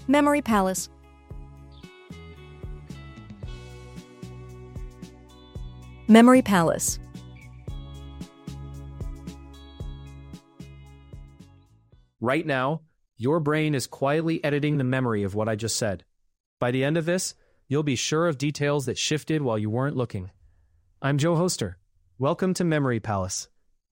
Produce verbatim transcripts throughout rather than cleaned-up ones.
Memory Palace. Memory Palace. Right now, your brain is quietly editing the memory of what I just said. By the end of this, you'll be sure of details that shifted while you weren't looking. I'm Joe Hoster. Welcome to Memory Palace.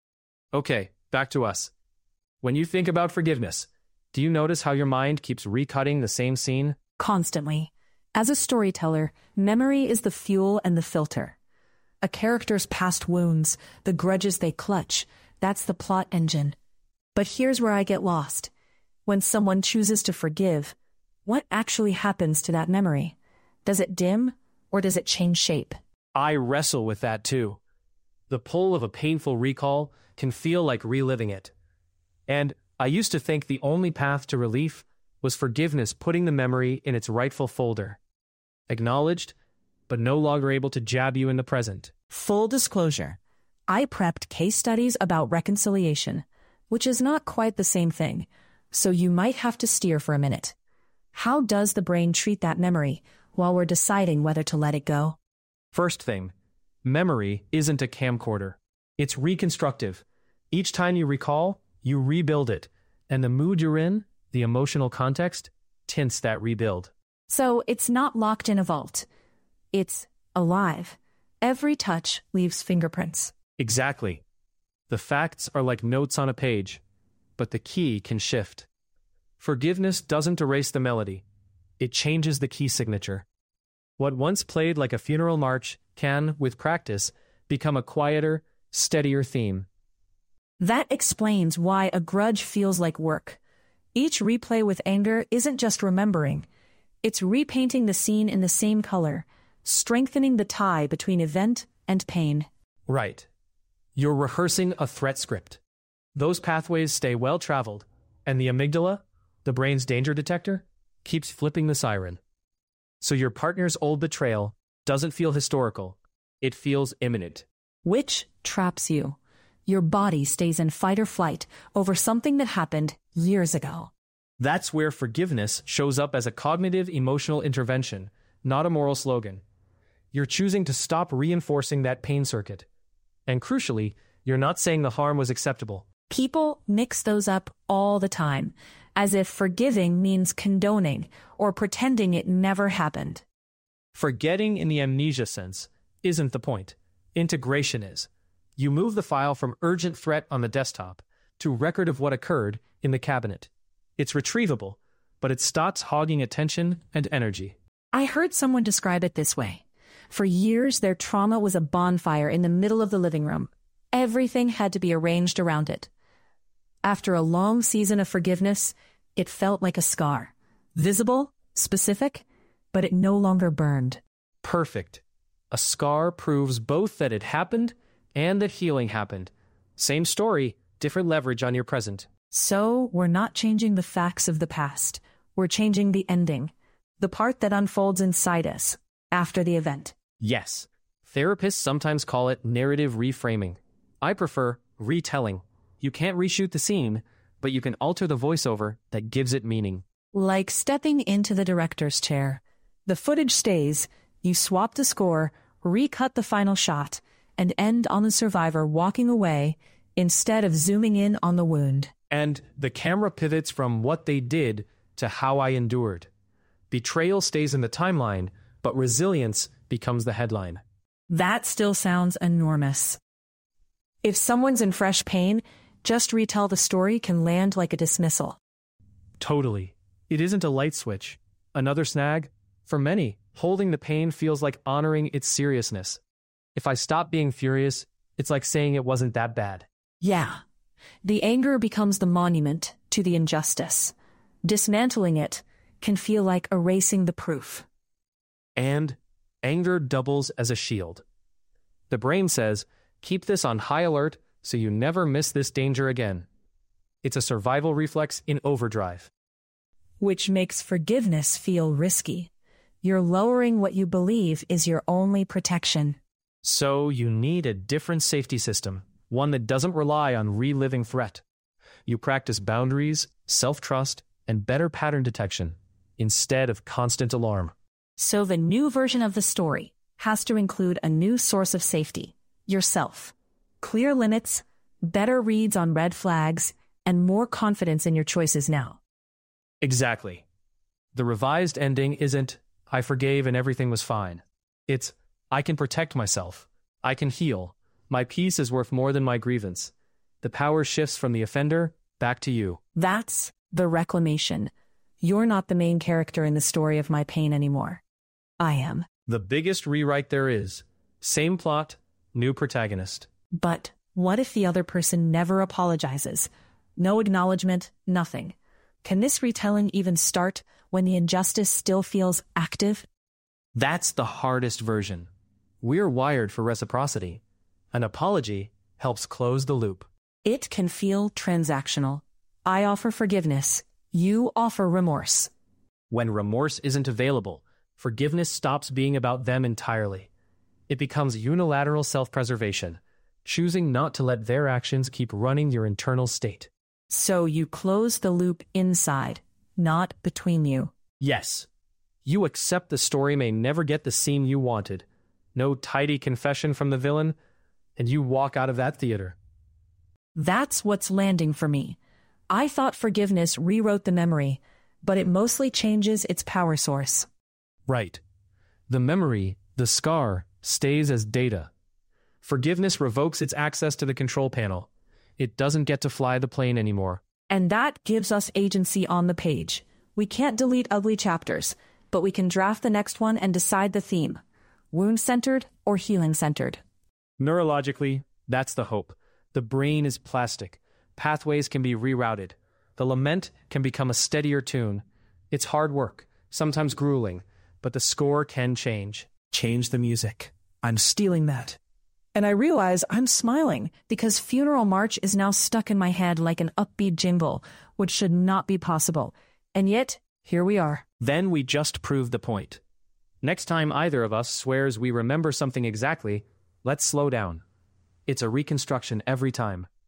Okay, back to us. When you think about forgiveness, do you notice how your mind keeps recutting the same scene? Constantly. As a storyteller, memory is the fuel and the filter. A character's past wounds, the grudges they clutch, that's the plot engine. But here's where I get lost. When someone chooses to forgive, what actually happens to that memory? Does it dim, or does it change shape? I wrestle with that too. The pull of a painful recall can feel like reliving it. And I used to think the only path to relief was forgiveness putting the memory in its rightful folder. Acknowledged, but no longer able to jab you in the present. Full disclosure, I prepped case studies about reconciliation, which is not quite the same thing, so you might have to steer for a minute. How does the brain treat that memory while we're deciding whether to let it go? First thing, memory isn't a camcorder. It's reconstructive. Each time you recall, you rebuild it, and the mood you're in, the emotional context, tints that rebuild. So it's not locked in a vault. It's alive. Every touch leaves fingerprints. Exactly. The facts are like notes on a page, but the key can shift. Forgiveness doesn't erase the melody. It changes the key signature. What once played like a funeral march can, with practice, become a quieter, steadier theme. That explains why a grudge feels like work. Each replay with anger isn't just remembering. It's repainting the scene in the same color, strengthening the tie between event and pain. Right. You're rehearsing a threat script. Those pathways stay well-traveled, and the amygdala, the brain's danger detector, keeps flipping the siren. So your partner's old betrayal doesn't feel historical. It feels imminent. Which traps you. Your body stays in fight or flight over something that happened years ago. That's where forgiveness shows up as a cognitive emotional intervention, not a moral slogan. You're choosing to stop reinforcing that pain circuit. And crucially, you're not saying the harm was acceptable. People mix those up all the time, as if forgiving means condoning or pretending it never happened. Forgetting in the amnesia sense isn't the point. Integration is. You move the file from urgent threat on the desktop to record of what occurred in the cabinet. It's retrievable, but it stops hogging attention and energy. I heard someone describe it this way. For years, their trauma was a bonfire in the middle of the living room. Everything had to be arranged around it. After a long season of forgiveness, it felt like a scar. Visible, specific, but it no longer burned. Perfect. A scar proves both that it happened and that healing happened. Same story, different leverage on your present. So, we're not changing the facts of the past. We're changing the ending, the part that unfolds inside us after the event. Yes. Therapists sometimes call it narrative reframing. I prefer retelling. You can't reshoot the scene, but you can alter the voiceover that gives it meaning. Like stepping into the director's chair. The footage stays, you swap the score, recut the final shot, and end on the survivor walking away instead of zooming in on the wound. And the camera pivots from what they did to how I endured. Betrayal stays in the timeline, but resilience becomes the headline. That still sounds enormous. If someone's in fresh pain, just retell the story can land like a dismissal. Totally. It isn't a light switch. Another snag? For many, holding the pain feels like honoring its seriousness. If I stop being furious, it's like saying it wasn't that bad. Yeah. The anger becomes the monument to the injustice. Dismantling it can feel like erasing the proof. And anger doubles as a shield. The brain says, keep this on high alert so you never miss this danger again. It's a survival reflex in overdrive. Which makes forgiveness feel risky. You're lowering what you believe is your only protection. So you need a different safety system, one that doesn't rely on reliving threat. You practice boundaries, self-trust, and better pattern detection. instead of constant alarm. So the new version of the story has to include a new source of safety, yourself. Clear limits, better reads on red flags, and more confidence in your choices now. Exactly. The revised ending isn't, I forgave and everything was fine. It's, I can protect myself. I can heal. My peace is worth more than my grievance. The power shifts from the offender back to you. That's the reclamation. You're not the main character in the story of my pain anymore. I am. The biggest rewrite there is. Same plot, new protagonist. But what if the other person never apologizes? No acknowledgement, nothing. Can this retelling even start when the injustice still feels active? That's the hardest version. We're wired for reciprocity. An apology helps close the loop. It can feel transactional. I offer forgiveness. You offer remorse. When remorse isn't available, forgiveness stops being about them entirely. It becomes unilateral self-preservation, choosing not to let their actions keep running your internal state. So you close the loop inside, not between you. Yes. You accept the story may never get the scene you wanted. No tidy confession from the villain, and you walk out of that theater. That's what's landing for me. I thought forgiveness rewrote the memory, but it mostly changes its power source. Right. The memory, the scar, stays as data. Forgiveness revokes its access to the control panel. It doesn't get to fly the plane anymore. And that gives us agency on the page. We can't delete ugly chapters, but we can draft the next one and decide the theme. Wound-centered or healing-centered. Neurologically, that's the hope. The brain is plastic. Pathways can be rerouted. The lament can become a steadier tune. It's hard work, sometimes grueling, but the score can change. Change the music. I'm stealing that. And I realize I'm smiling because Funeral March is now stuck in my head like an upbeat jingle, which should not be possible. And yet, here we are. Then we just proved the point. Next time either of us swears we remember something exactly, let's slow down. It's a reconstruction every time.